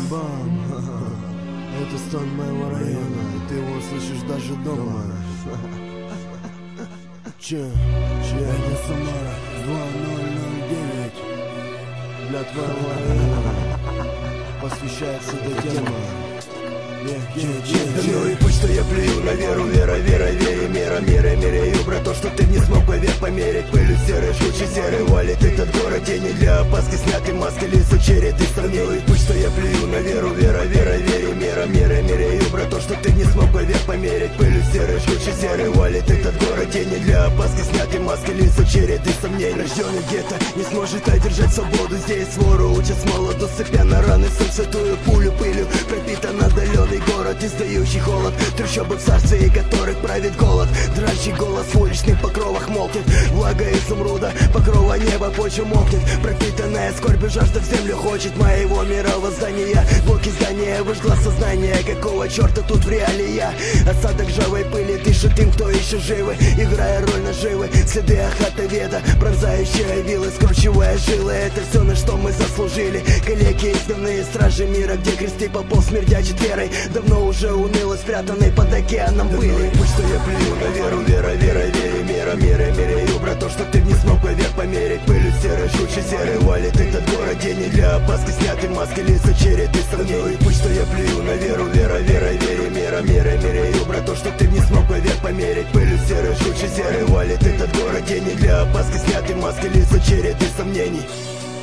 Бам-бам. Это стон моего района, и ты его слышишь даже дома. Это Самара 2009. Для твоего района посвящается эта тема. Ну и пусть что я плюю на веру, вера, вере, мера, меряю про то, что ты не смог поверь померить. Пылью серой, жгучей серой валит этот город, тени для опаски, сняты маски, лица череды сомнений. Пусть что я плюю на веру, вера, мера, меряю про то, что ты не смог поверь померить. Пылью серой, жгучей серой валит этот город, тени для опаски, сняты маски, лица череды сомнений. Рожденный где-то не сможет одержать свободу, здесь свору учат с молоду, сыпя на раны святую пулю, пылью пропитан отдаленный город, издающий холод, трущобы в царстве, которых правит голод. Дрожащий голос в уличных покровах молкнет, влага изумруда, покрова неба почва мокнет, пропитанная скорбью жажда в землю хочет моего мира воздания. Блоки здания выжгла сознание, какого черта тут в реале я? Осадок ржавой пыли дышит им, кто еще живы, играя роль наживы, следы охата веда, пронзающая вилы, скручивая жилы. Это все, на что мы заслужили, калеки и дневные стражи мира, где кресты попов смердячит верой, давно уже уныло спрятанной под океаном пыли. Пусть что я плюю на веру, вера, мера, меряю про то, что ты не смог поверь померить. Пылью серой, жгучей серой валит этот город, тени для опаски, сняты маски, лица череды сомнений. Пусть что я плюю на веру, вера, мера, меряю про то, что ты не смог поверь померить. Пылью серой, жгучей серой валит этот город, тени для опаски, сняты маски, лица череды сомнений.